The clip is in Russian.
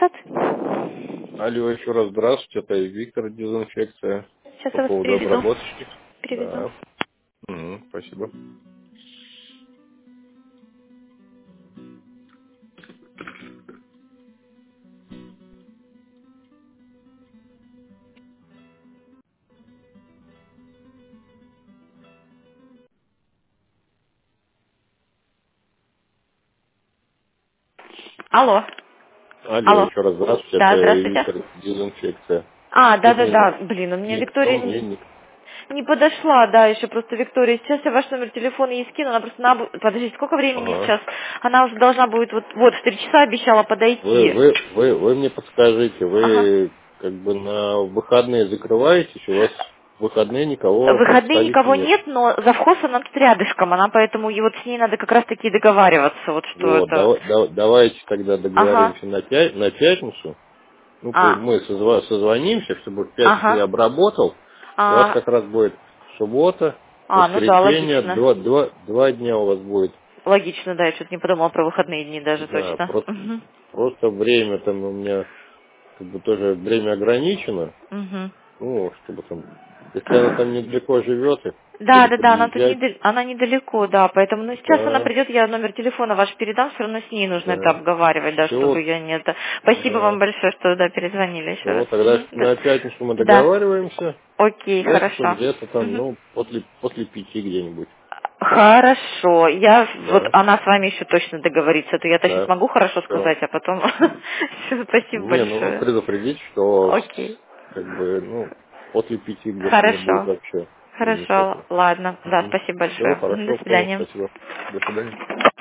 сад. Алло, еще раз здравствуйте, это Виктор, дезинфекция. Сейчас По я вас поводу переведу. обработочки. Переведу. Да. Спасибо. Алло. Алло, Алло. еще раз здравствуйте, Да, это здравствуйте. Виктор, дезинфекция. А, Тут мне да. Блин, у меня никто Виктория мне не... не подошла, да, еще просто Виктория. Сейчас я ваш номер телефона ей скину, она просто подождите, сколько времени Ага. сейчас? Она уже должна будет, вот в 3 часа обещала подойти. Вы мне подскажите, Ага. вы как бы на выходные закрываетесь, у вас в выходные никого В выходные никого представителей нет. нет, но завхоз она тут рядышком, она поэтому и вот с ней надо как раз таки договариваться, вот что Вот, это. давайте тогда Ага. договоримся на пятницу. Ну, А, мы созвонимся, чтобы в пятницу я ага. обработал. У вас А, как раз будет суббота, ну да, воскресенье, логично. два дня у вас будет. Логично, да, я что-то не подумала про выходные дни даже Да, точно. Мгм. просто время там у меня как бы тоже время ограничено. Мгм. Ну, чтобы там, если она там недалеко живет и Да, буду да, она тут подъезжать, она недалеко, да, поэтому, ну, сейчас она да, придет, я номер телефона ваш передам, все равно с ней нужно это да. обговаривать, да, чтобы Все, я не это. Спасибо вам да. большое, что, да, перезвонили еще раз. Все, тогда Мгм. Да. на пятницу мы Да. договариваемся. Окей, В пятницу хорошо. где-то там, Мгм. ну, после 5 где-нибудь. Хорошо. Вот Да, она с вами еще точно договорится. То я-то сейчас да. могу хорошо Все. сказать, а потом всё, спасибо Не, ну вы большое. предупредите, что Окей. как бы, ну, после 5 где-то не будет Хорошо. вообще Хорошо. замечательно. Ладно. Да, спасибо Все, большое. Мгм. До хорошо, понял, свидания. спасибо. До свидания.